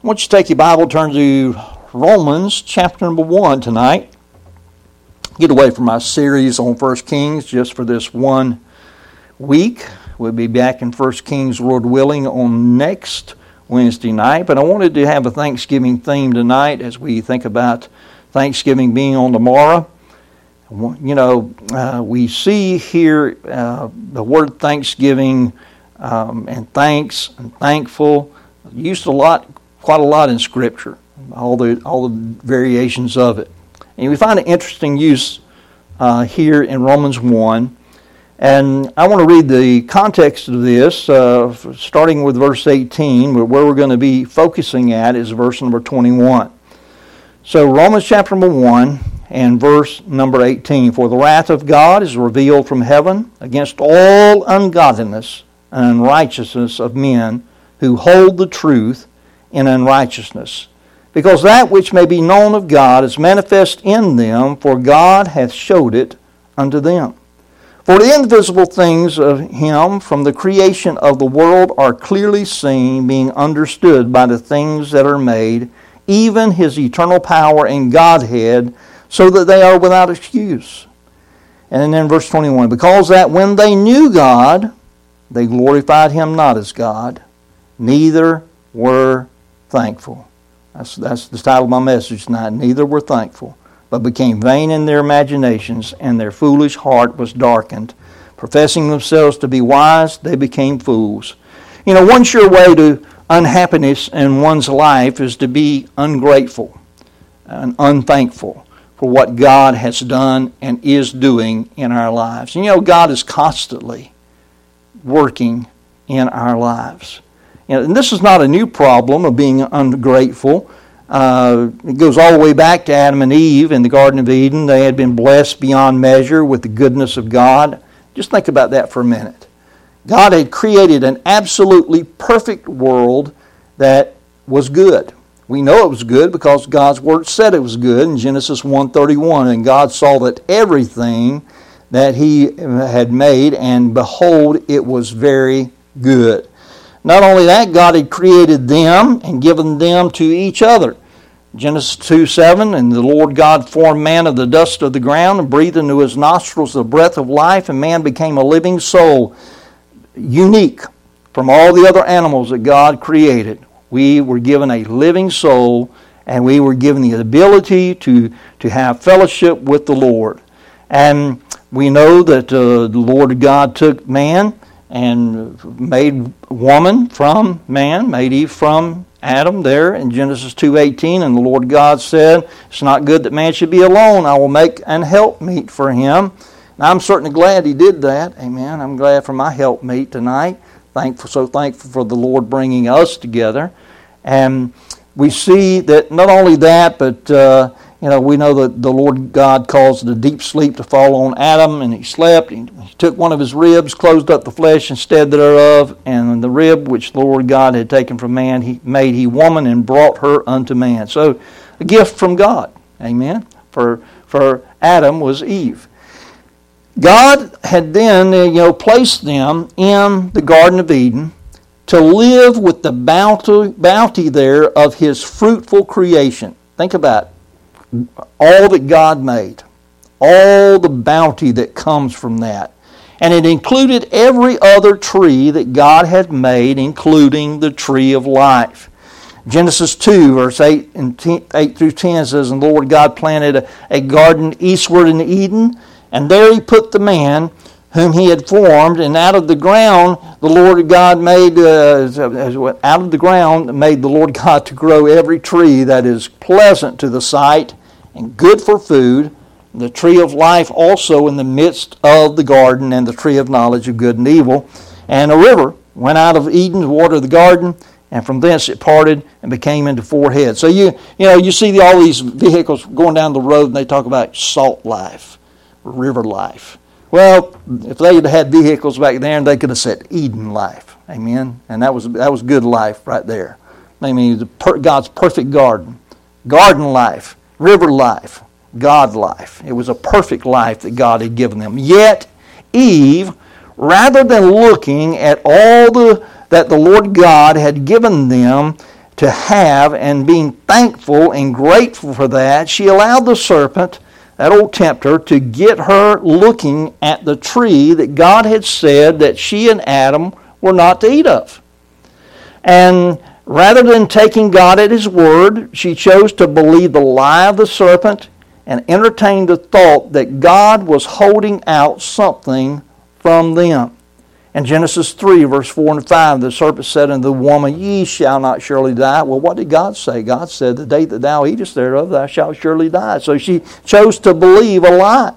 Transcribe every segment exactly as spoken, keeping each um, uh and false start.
I want you to take your Bible, turn to Romans chapter number one tonight. Get away from my series on First Kings just for this one week. We'll be back in First Kings, Lord willing, on next Wednesday night. But I wanted to have a Thanksgiving theme tonight as we think about Thanksgiving being on tomorrow. You know, uh, we see here uh, the word Thanksgiving um, and thanks and thankful used a lot. Quite a lot in Scripture, all the all the variations of it. And we find an interesting use uh, here in Romans one. And I want to read the context of this, uh, starting with verse eighteen, where we're going to be focusing at is verse number twenty-one. So Romans chapter number one and verse number eighteen. For the wrath of God is revealed from heaven against all ungodliness and unrighteousness of men who hold the truth in unrighteousness, because that which may be known of God is manifest in them, for God hath showed it unto them. For the invisible things of Him from the creation of the world are clearly seen, being understood by the things that are made, even His eternal power and Godhead, so that they are without excuse. And then verse twenty-one, because that when they knew God, they glorified Him not as God, neither were thankful. That's, that's the title of my message tonight. Neither were thankful, but became vain in their imaginations, and their foolish heart was darkened. Professing themselves to be wise, they became fools. You know, one sure way to unhappiness in one's life is to be ungrateful and unthankful for what God has done and is doing in our lives. And you know, God is constantly working in our lives. And this is not a new problem of being ungrateful. Uh, it goes all the way back to Adam and Eve in the Garden of Eden. They had been blessed beyond measure with the goodness of God. Just think about that for a minute. God had created an absolutely perfect world that was good. We know it was good because God's Word said it was good in Genesis one thirty-one. And God saw that everything that He had made, and behold, it was very good. Not only that, God had created them and given them to each other. Genesis two seven, and the Lord God formed man of the dust of the ground and breathed into his nostrils the breath of life, and man became a living soul, unique from all the other animals that God created. We were given a living soul, and we were given the ability to, to have fellowship with the Lord. And we know that uh, the Lord God took man and made woman from man, made Eve from Adam there in Genesis two eighteen. And the Lord God said, it's not good that man should be alone. I will make an helpmeet for him. And I'm certainly glad He did that. Amen. I'm glad for my helpmeet tonight. Thankful, so thankful for the Lord bringing us together. And we see that not only that, but uh, you know, we know that the Lord God caused the deep sleep to fall on Adam, and he slept. He took one of his ribs, closed up the flesh instead thereof, and the rib which the Lord God had taken from man, He made He woman and brought her unto man. So, a gift from God, amen, for for Adam was Eve. God had then, you know, placed them in the Garden of Eden to live with the bounty, bounty there of His fruitful creation. Think about it. All that God made, all the bounty that comes from that. And it included every other tree that God had made, including the tree of life. Genesis two, verse eight, and ten, eight through ten says, and the Lord God planted a, a garden eastward in Eden, and there He put the man whom He had formed, and out of the ground the Lord God made, uh, out of the ground made the Lord God to grow every tree that is pleasant to the sight, and good for food, the tree of life also in the midst of the garden, and the tree of knowledge of good and evil. And a river went out of Eden to water the garden, and from thence it parted and became into four heads. So you you know you see all these vehicles going down the road, and they talk about salt life, river life. Well, if they had had vehicles back there, they could have said Eden life, amen. And that was that was good life right there. I mean, the per, God's perfect garden, garden life. River life, God life. It was a perfect life that God had given them. Yet Eve, rather than looking at all the that the Lord God had given them, to have, and being thankful and grateful for that, she allowed the serpent, that old tempter, to get her looking at the tree that God had said that she and Adam were not to eat of. And rather than taking God at His word, she chose to believe the lie of the serpent and entertained the thought that God was holding out something from them. In Genesis three, verse four and five, the serpent said unto the woman, Ye shall not surely die. Well, what did God say? God said, The day that thou eatest thereof, thou shalt surely die. So she chose to believe a lie.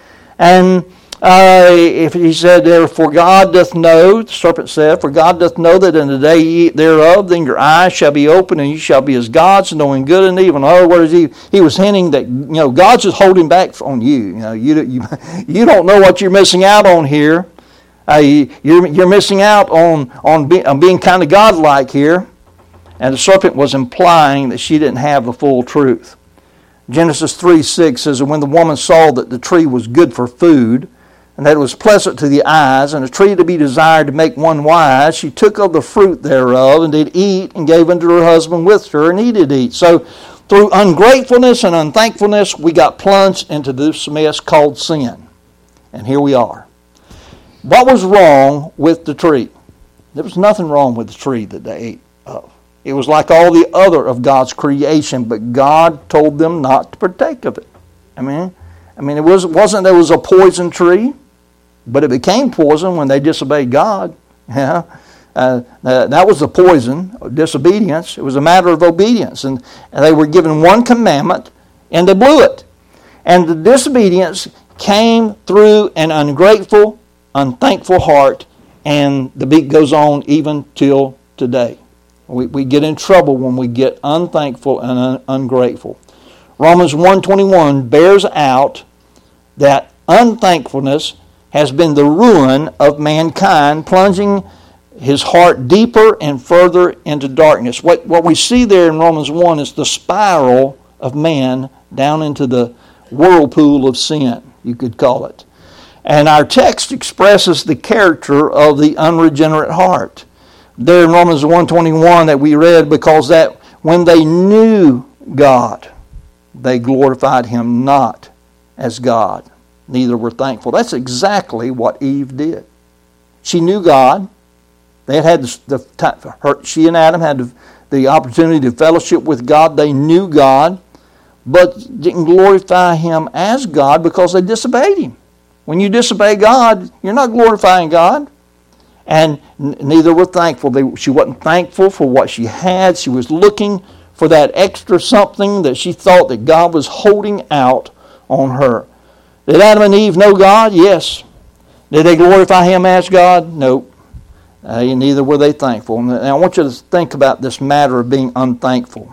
And uh, if he said, For God doth know, the serpent said, For God doth know that in the day ye eat thereof, then your eyes shall be opened, and you shall be as gods, knowing good and evil. In other words, he, he was hinting that, you know, God's just holding back on you. You know, you, you, you don't know what you're missing out on here. Uh, you, you're, you're missing out on, on, be, on being kind of godlike here. And the serpent was implying that she didn't have the full truth. Genesis three six says, And when the woman saw that the tree was good for food, and that it was pleasant to the eyes, and a tree to be desired to make one wise, she took of the fruit thereof, and did eat, and gave unto her husband with her, and he did eat. So through ungratefulness and unthankfulness, we got plunged into this mess called sin. And here we are. What was wrong with the tree? There was nothing wrong with the tree that they ate of. It was like all the other of God's creation, but God told them not to partake of it. I mean, I mean, it was, wasn't there was a poison tree, but it became poison when they disobeyed God. Yeah, uh, uh, that was the poison, disobedience. It was a matter of obedience, and, and they were given one commandment, and they blew it. And the disobedience came through an ungrateful, unthankful heart, and the beat goes on even till today. We, we get in trouble when we get unthankful and un, ungrateful. Romans one twenty-one bears out that unthankfulness has been the ruin of mankind, plunging his heart deeper and further into darkness. What, what we see there in Romans one is the spiral of man down into the whirlpool of sin, you could call it. And our text expresses the character of the unregenerate heart. There in Romans one twenty-one that we read, because that when they knew God, they glorified Him not as God, neither were thankful. That's exactly what Eve did. She knew God. They had had the, the her, she and Adam had the, the opportunity to fellowship with God. They knew God, but didn't glorify Him as God because they disobeyed Him. When you disobey God, you're not glorifying God. And neither were thankful. They, she wasn't thankful for what she had. She was looking for that extra something that she thought that God was holding out on her. Did Adam and Eve know God? Yes. Did they glorify Him as God? Nope. Uh, neither were they thankful. And I want you to think about this matter of being unthankful.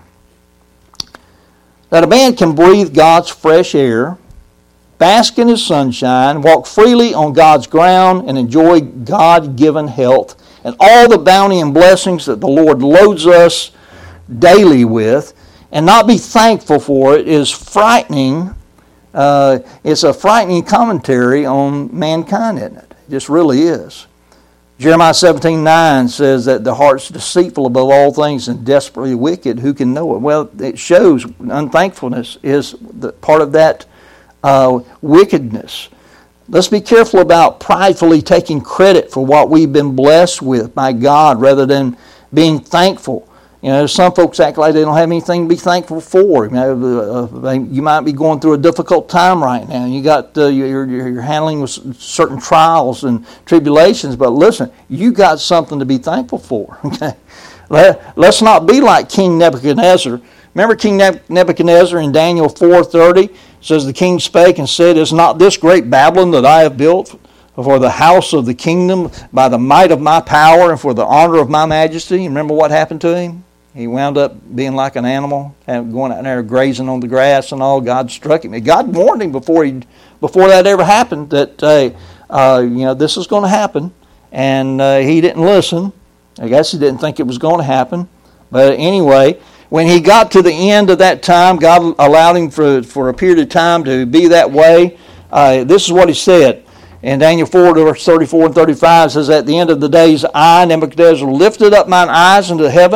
That a man can breathe God's fresh air, bask in His sunshine, walk freely on God's ground, and enjoy God-given health and all the bounty and blessings that the Lord loads us daily with, and not be thankful for it is frightening. Uh, it's a frightening commentary on mankind, isn't it? It just really is. Jeremiah seventeen nine says that the heart's deceitful above all things and desperately wicked. Who can know it? Well, it shows unthankfulness is the part of that Uh, wickedness. Let's be careful about pridefully taking credit for what we've been blessed with by God rather than being thankful. You know, some folks act like they don't have anything to be thankful for. You know, uh, you might be going through a difficult time right now. You got uh, you're, you're handling with certain trials and tribulations, but listen, you got something to be thankful for. Okay, Let, let's not be like King Nebuchadnezzar. Remember King Nebuchadnezzar in Daniel four thirty? Says the king spake and said, Is not this great Babylon that I have built for the house of the kingdom by the might of my power and for the honor of my majesty? Remember what happened to him? He wound up being like an animal, going out there grazing on the grass and all. God struck him. God warned him before he, before that ever happened that uh, uh, you know this is going to happen, and uh, he didn't listen. I guess he didn't think it was going to happen, but anyway. When he got to the end of that time, God allowed him for, for a period of time to be that way. Uh, this is what he said. In Daniel four, verse thirty-four and thirty-five, it says, At the end of the days, I, Nebuchadnezzar, lifted up mine eyes into heaven,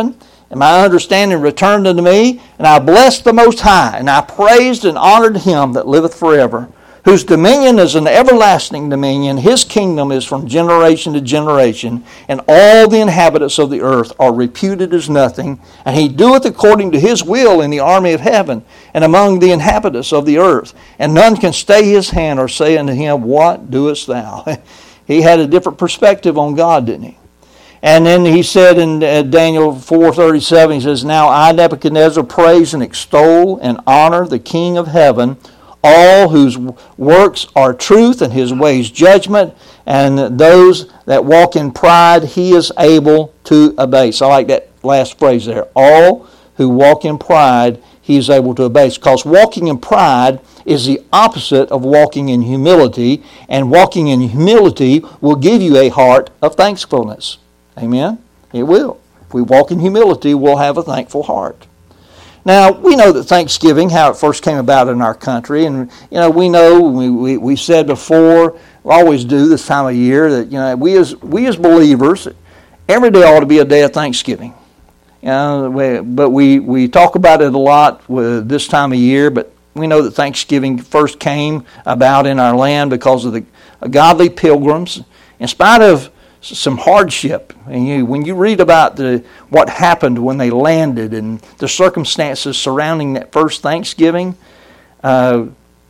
and my understanding returned unto me, and I blessed the Most High, and I praised and honored him that liveth forever, whose dominion is an everlasting dominion. His kingdom is from generation to generation, and all the inhabitants of the earth are reputed as nothing. And he doeth according to his will in the army of heaven, and among the inhabitants of the earth. And none can stay his hand or say unto him, What doest thou? He had a different perspective on God, didn't he? And then he said in Daniel four thirty-seven, he says, Now I, Nebuchadnezzar, praise and extol and honor the King of heaven, all whose works are truth and his ways judgment, and those that walk in pride he is able to abase. I like that last phrase there. All who walk in pride he is able to abase. Because walking in pride is the opposite of walking in humility, and walking in humility will give you a heart of thankfulness. Amen? It will. If we walk in humility, we'll have a thankful heart. Now, we know that Thanksgiving, how it first came about in our country, and, you know, we know, we, we, we said before, we always do this time of year, that, you know, we as we as believers, every day ought to be a day of Thanksgiving. You know, we, but we, we talk about it a lot with this time of year, but we know that Thanksgiving first came about in our land because of the godly pilgrims. In spite of some hardship, and you, when you read about the what happened when they landed and the circumstances surrounding that first Thanksgiving, uh,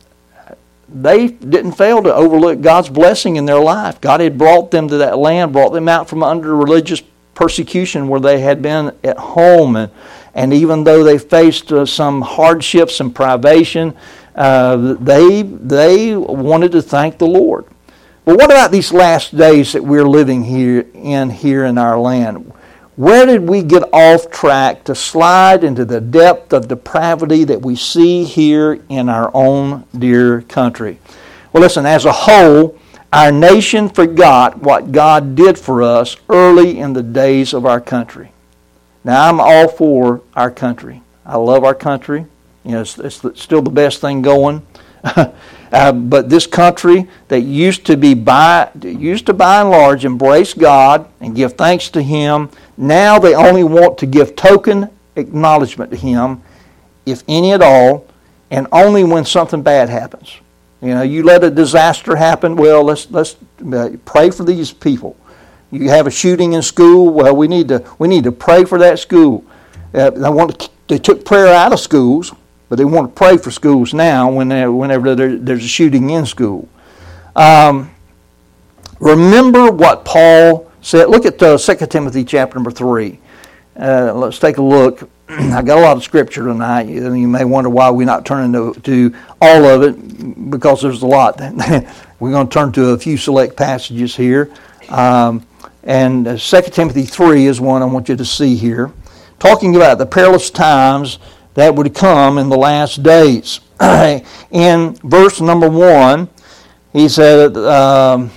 they didn't fail to overlook God's blessing in their life. God had brought them to that land, brought them out from under religious persecution where they had been at home, and, and even though they faced uh, some hardships and privation, uh, they they wanted to thank the Lord. But what about these last days that we're living here in here in our land? Where did we get off track to slide into the depth of depravity that we see here in our own dear country? Well, listen, as a whole, our nation forgot what God did for us early in the days of our country. Now, I'm all for our country. I love our country. You know, it's, it's still the best thing going. Uh, but this country that used to be by used to by and large embrace God and give thanks to Him, now they only want to give token acknowledgement to Him, if any at all, and only when something bad happens. You know, you let a disaster happen, well, let's let's uh, pray for these people. You have a shooting in school, well, we need to we need to pray for that school. Uh, they want to, they took prayer out of schools. But they want to pray for schools now whenever there's a shooting in school. Um, remember what Paul said. Look at uh, Second Timothy chapter number three. Uh, let's take a look. I got a lot of scripture tonight. You may wonder why we're not turning to, to all of it, because there's a lot. We're going to turn to a few select passages here. Um, and uh, Second Timothy three is one I want you to see here. Talking about the perilous times that would come in the last days. In verse number one, he said, um,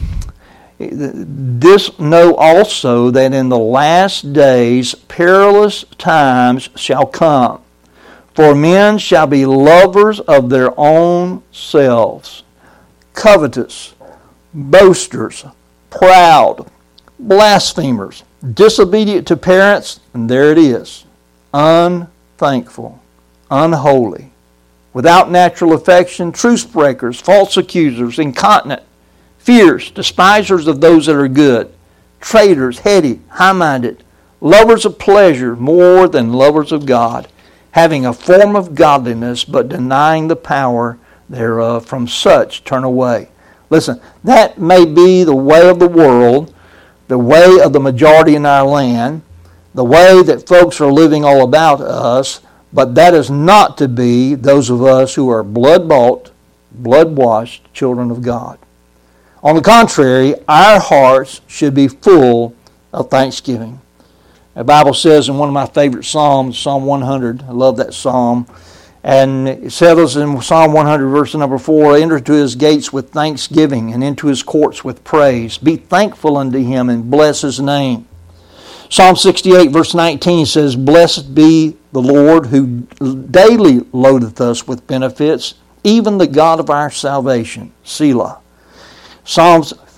This know also that in the last days perilous times shall come. For men shall be lovers of their own selves, covetous, boasters, proud, blasphemers, disobedient to parents, and there it is, unthankful, unholy, without natural affection, truce breakers, false accusers, incontinent, fierce, despisers of those that are good, traitors, heady, high-minded, lovers of pleasure more than lovers of God, having a form of godliness but denying the power thereof. From such turn away. Listen, that may be the way of the world, the way of the majority in our land, the way that folks are living all about us, but that is not to be those of us who are blood-bought, blood-washed children of God. On the contrary, our hearts should be full of thanksgiving. The Bible says in one of my favorite Psalms, Psalm one hundred, I love that Psalm, and it says in Psalm one hundred, verse number four, Enter to His gates with thanksgiving and into His courts with praise. Be thankful unto Him and bless His name. Psalm sixty-eight, verse nineteen says, Blessed be the Lord who daily loadeth us with benefits, even the God of our salvation. Selah. Psalms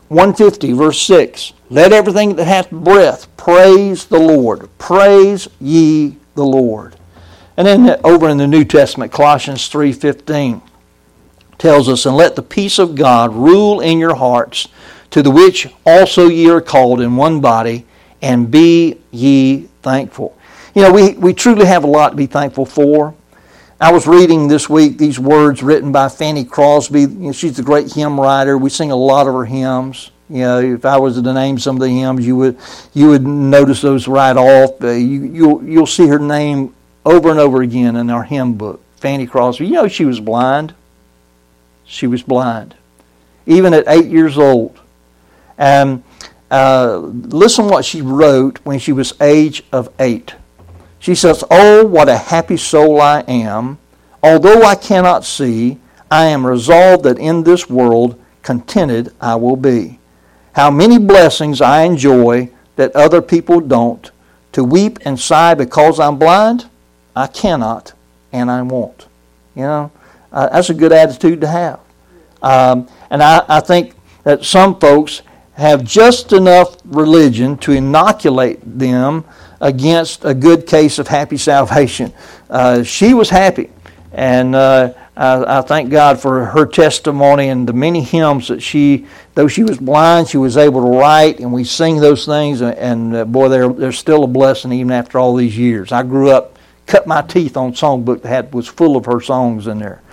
one fifty, verse six. Let everything that hath breath praise the Lord. Praise ye the Lord. And then over in the New Testament, Colossians three fifteen tells us, and let the peace of God rule in your hearts, to the which also ye are called in one body, and be ye thankful. You know, we, we truly have a lot to be thankful for. I was reading this week these words written by Fanny Crosby. You know, she's a great hymn writer. We sing a lot of her hymns. You know, if I was to name some of the hymns, you would you would notice those right off. Uh, you you'll you'll see her name over and over again in our hymn book. Fanny Crosby. You know, she was blind. She was blind, even at eight years old. And uh, listen what she wrote when she was age of eight. She says, "Oh, what a happy soul I am! Although I cannot see, I am resolved that in this world contented I will be. How many blessings I enjoy that other people don't. To weep and sigh because I'm blind, I cannot and I won't." You know, uh, that's a good attitude to have. Um, and I, I think that some folks have just enough religion to inoculate them against a good case of happy salvation. Uh, she was happy, and uh, I, I thank God for her testimony and the many hymns that she, though she was blind, she was able to write, and we sing those things, and, and uh, boy, they're, they're still a blessing even after all these years. I grew up, cut my teeth on songbook that had, was full of her songs in there.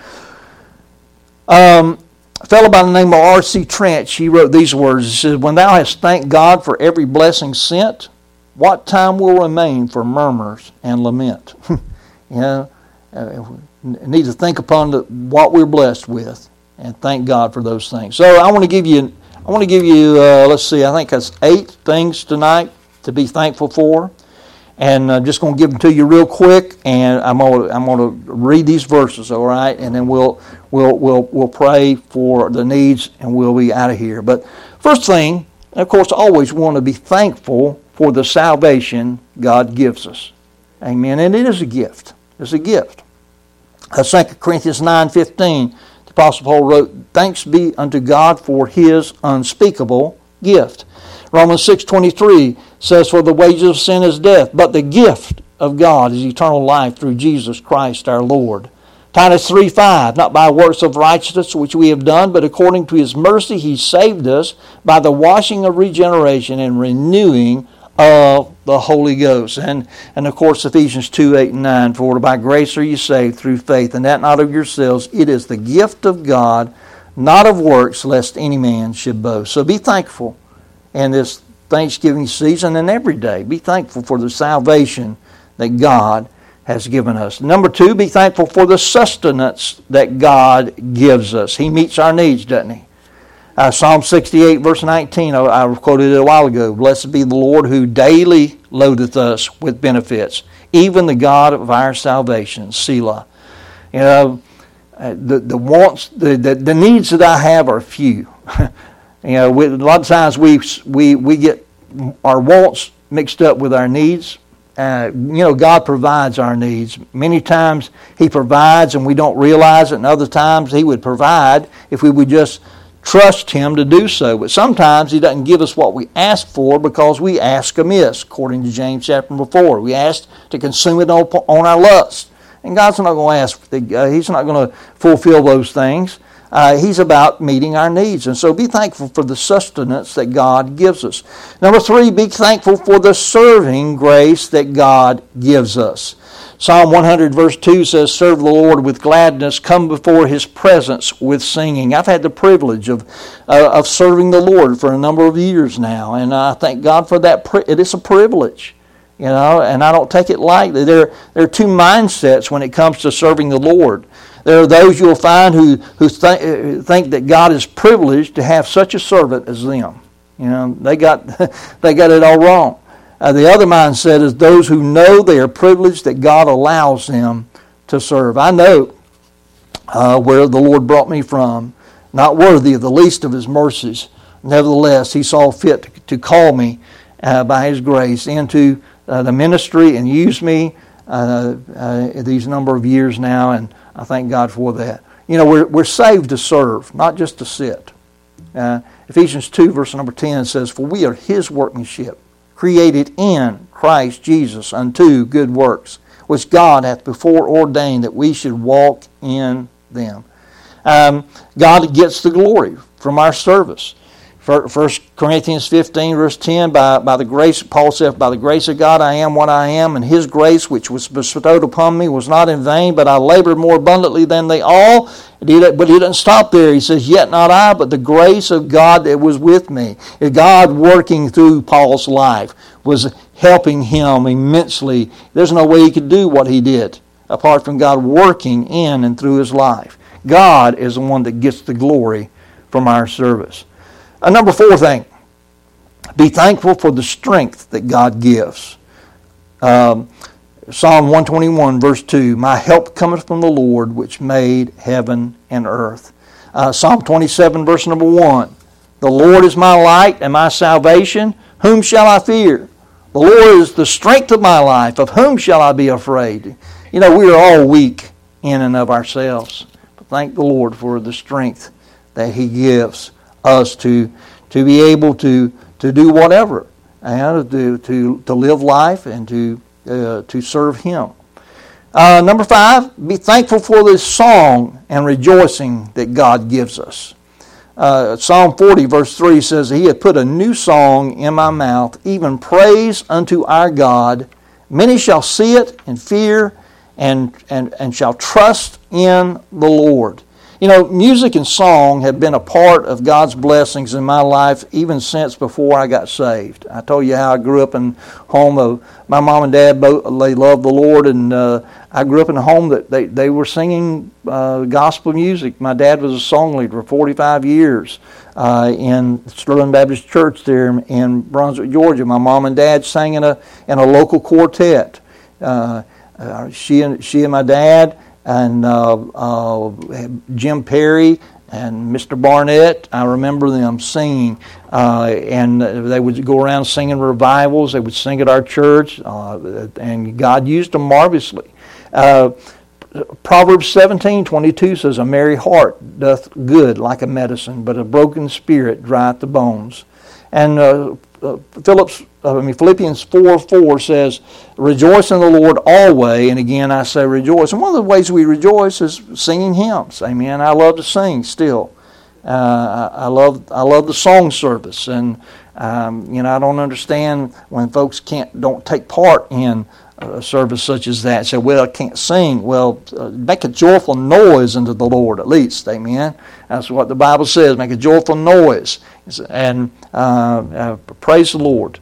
Um, A fellow by the name of R C Trench, he wrote these words. He says, "When thou hast thanked God for every blessing sent, what time will remain for murmurs and lament?" You know, uh, we need to think upon the, what we're blessed with and thank God for those things. So I want to give you, I want to give you, uh, let's see, I think that's eight things tonight to be thankful for. And I'm just going to give them to you real quick, and I'm going to, I'm going to read these verses, all right? And then we'll we'll we'll we'll pray for the needs, and we'll be out of here. But first thing, of course, I always want to be thankful for the salvation God gives us. Amen. And it is a gift. It's a gift. Uh, Second Corinthians nine fifteen, the Apostle Paul wrote, "Thanks be unto God for His unspeakable gift." Romans six twenty-three says, "For the wages of sin is death, but the gift of God is eternal life through Jesus Christ our Lord." Titus three five, "Not by works of righteousness which we have done, but according to His mercy He saved us by the washing of regeneration and renewing of the Holy Ghost." And, and of course, Ephesians two eight and nine, "For by grace are you saved through faith, and that not of yourselves. It is the gift of God, not of works, lest any man should boast." So be thankful in this Thanksgiving season and every day. Be thankful for the salvation that God has given us. Number two, be thankful for the sustenance that God gives us. He meets our needs, doesn't He? Uh, Psalm sixty-eight, verse nineteen, I, I quoted it a while ago. "Blessed be the Lord who daily loadeth us with benefits, even the God of our salvation." Selah. You know, uh, the, the wants, the, the, the needs that I have are few. You know, we, a lot of times we we we get our wants mixed up with our needs. Uh, you know, God provides our needs. Many times He provides and we don't realize it, and other times He would provide if we would just trust Him to do so. But sometimes He doesn't give us what we ask for because we ask amiss, according to James chapter four. We ask to consume it on, on our lust. And God's not going to ask, uh, He's not going to fulfill those things. Uh, he's about meeting our needs. And so be thankful for the sustenance that God gives us. Number three, be thankful for the serving grace that God gives us. Psalm one hundred verse two says, "Serve the Lord with gladness, come before His presence with singing." I've had the privilege of uh, of serving the Lord for a number of years now, and I thank God for that. It is a privilege, you know, and I don't take it lightly. There, there are two mindsets when it comes to serving the Lord. There are those you'll find who, who th- think that God is privileged to have such a servant as them. You know, they got they got it all wrong. Uh, the other mindset is those who know they are privileged that God allows them to serve. I know uh, where the Lord brought me from, not worthy of the least of His mercies. Nevertheless, He saw fit to, to call me uh, by His grace into uh, the ministry and use me uh, uh, these number of years now, and I thank God for that. You know, we're we're saved to serve, not just to sit. Uh, Ephesians two, verse number ten says, "For we are His workmanship, created in Christ Jesus unto good works, which God hath before ordained that we should walk in them." Um, God gets the glory from our service. First Corinthians fifteen, verse ten, by, by the grace, Paul said, "By the grace of God I am what I am, and His grace which was bestowed upon me was not in vain, but I labored more abundantly than they all." But He doesn't stop there. He says, "Yet not I, but the grace of God that was with me." God working through Paul's life was helping him immensely. There's no way he could do what he did apart from God working in and through his life. God is the one that gets the glory from our service. A number four thing, be thankful for the strength that God gives. Um, Psalm one twenty-one, verse two, "My help cometh from the Lord, which made heaven and earth." Uh, Psalm twenty-seven, verse number one, "The Lord is my light and my salvation. Whom shall I fear? The Lord is the strength of my life. Of whom shall I be afraid?" You know, we are all weak in and of ourselves. But thank the Lord for the strength that He gives us to to be able to to do whatever, and to to to live life and to uh, to serve Him. Uh, number five, be thankful for this song and rejoicing that God gives us. Uh, Psalm forty, verse three says, "He hath put a new song in my mouth, even praise unto our God. Many shall see it and fear, and and and shall trust in the Lord." You know, music and song have been a part of God's blessings in my life even since before I got saved. I told you how I grew up in a home of my mom and dad. Both they loved the Lord, and uh, I grew up in a home that they they were singing uh, gospel music. My dad was a song leader for forty-five years uh, in Sterling Baptist Church there in Brunswick, Georgia. My mom and dad sang in a in a local quartet. Uh, uh, she and she and my dad. And uh, uh, Jim Perry and Mister Barnett, I remember them singing, uh, and they would go around singing revivals. They would sing at our church, uh, and God used them marvelously. Uh, Proverbs seventeen twenty-two says, "A merry heart doth good like a medicine, but a broken spirit drieth the bones." And uh, uh, Phillips, uh, I mean Philippians four four says, "Rejoice in the Lord always." And again, I say rejoice. And one of the ways we rejoice is singing hymns. Amen. I love to sing still. Uh, I, I love I love the song service, and um, you know I don't understand when folks can't don't take part in a service such as that. Say, "Well, I can't sing." Well, uh, make a joyful noise unto the Lord at least. Amen. That's what the Bible says. Make a joyful noise, and uh, uh, praise the Lord.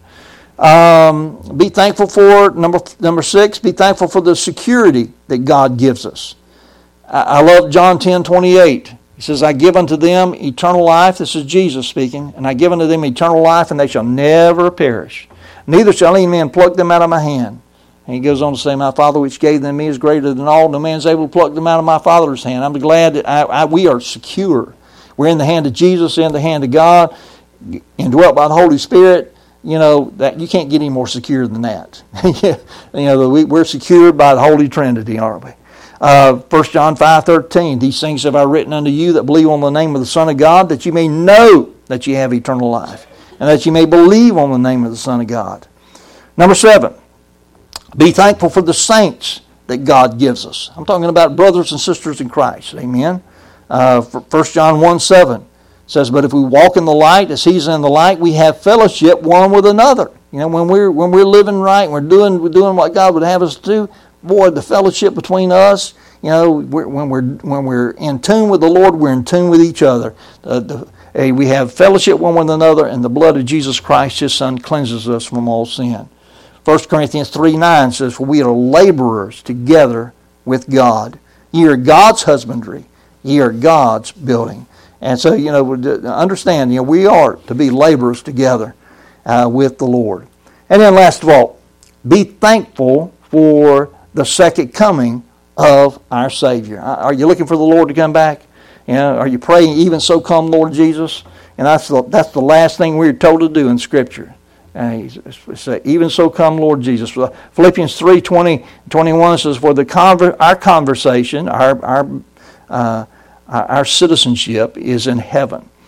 Um, be thankful for number number six. Be thankful for the security that God gives us. I, I love John ten twenty-eight. He says, "I give unto them eternal life." This is Jesus speaking. "And I give unto them eternal life, and they shall never perish. Neither shall any man pluck them out of my hand." And he goes on to say, "My Father which gave them me is greater than all. No man is able to pluck them out of my Father's hand." I'm glad that I, I, we are secure. We're in the hand of Jesus, in the hand of God, indwelt by the Holy Spirit. You know, that you can't get any more secure than that. You know, we, we're secured by the Holy Trinity, aren't we? Uh, First John five thirteen, "These things have I written unto you that believe on the name of the Son of God, that you may know that you have eternal life, and that you may believe on the name of the Son of God." Number seven, be thankful for the saints that God gives us. I'm talking about brothers and sisters in Christ. Amen. Uh, First John one seven says, "But if we walk in the light as He's in the light, we have fellowship one with another." You know, when we're when we're living right, we're doing we're doing what God would have us do. Boy, the fellowship between us. You know, we're, when we're when we're in tune with the Lord, we're in tune with each other. Uh, the, uh, we have fellowship one with another, and the blood of Jesus Christ, His Son, cleanses us from all sin. First Corinthians three nine says, "For we are laborers together with God. Ye are God's husbandry. Ye are God's building." And so, you know, understand, you know, we are to be laborers together uh, with the Lord. And then last of all, be thankful for the second coming of our Savior. Are you looking for the Lord to come back? You know, are you praying, "Even so come, Lord Jesus"? And that's the, that's the last thing we're told to do in Scripture. Uh, say, "Even so come, Lord Jesus." Philippians three twenty twenty-one says, "For the conver- our conversation, our our uh, our citizenship is in heaven."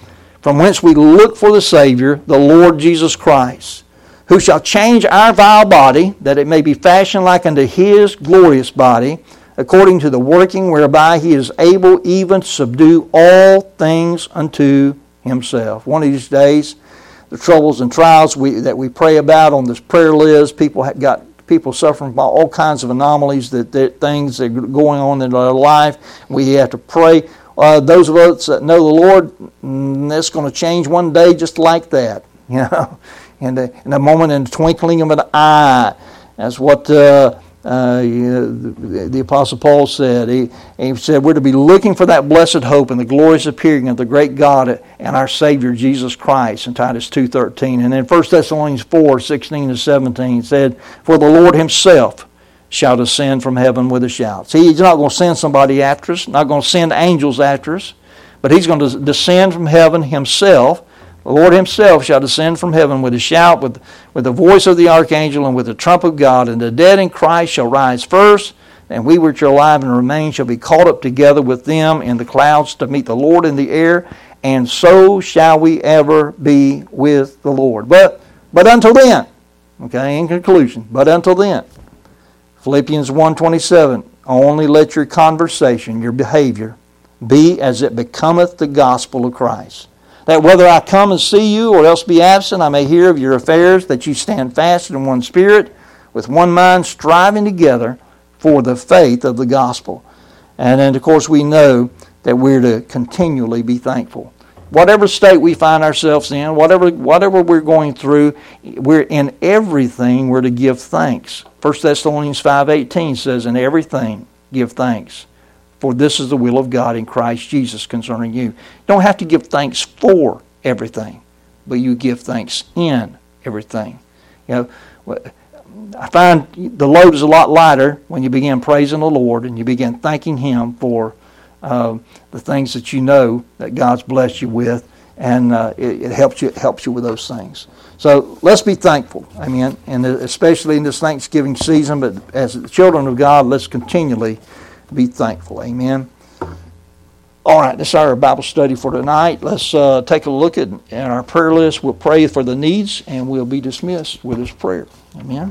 from whence we look for the Savior, the Lord Jesus Christ, who shall change our vile body, that it may be fashioned like unto His glorious body, according to the working whereby He is able even to subdue all things unto Himself. One of these days, the troubles and trials we, that we pray about on this prayer list, people have got people suffering by all kinds of anomalies, that, that things that are going on in their life. We have to pray. Uh, those of us that know the Lord, mm, that's going to change one day just like that. You know, in, the, in a moment, in the twinkling of an eye. That's what uh, uh, the, the Apostle Paul said. He, he said we're to be looking for that blessed hope and the glorious appearing of the great God and our Savior Jesus Christ in Titus two thirteen. And then First Thessalonians four sixteen to seventeen said, for the Lord Himself shall descend from heaven with a shout. See, He's not going to send somebody after us, not going to send angels after us, but He's going to descend from heaven Himself. The Lord Himself shall descend from heaven with a shout, with, with the voice of the archangel, and with the trump of God. And the dead in Christ shall rise first, and we which are alive and remain shall be caught up together with them in the clouds to meet the Lord in the air, and so shall we ever be with the Lord. But, but until then, okay, in conclusion, but until then, Philippians one twenty-seven, only let your conversation, your behavior, be as it becometh the gospel of Christ. That whether I come and see you or else be absent, I may hear of your affairs, that you stand fast in one spirit, with one mind, striving together for the faith of the gospel. And then, of course, we know that we're to continually be thankful. Whatever state we find ourselves in, whatever whatever we're going through, we're in everything we're to give thanks. First Thessalonians five eighteen says, in everything give thanks, for this is the will of God in Christ Jesus concerning you. You don't have to give thanks for everything, but you give thanks in everything. You know, I find the load is a lot lighter when you begin praising the Lord and you begin thanking Him for uh, the things that you know that God's blessed you with, and uh, it, it helps you. It helps you with those things. So let's be thankful, amen. And especially in this Thanksgiving season, but as the children of God, let's continually be thankful. Amen. All right, this is our Bible study for tonight. Let's uh, take a look at, at our prayer list. We'll pray for the needs, and we'll be dismissed with this prayer. Amen.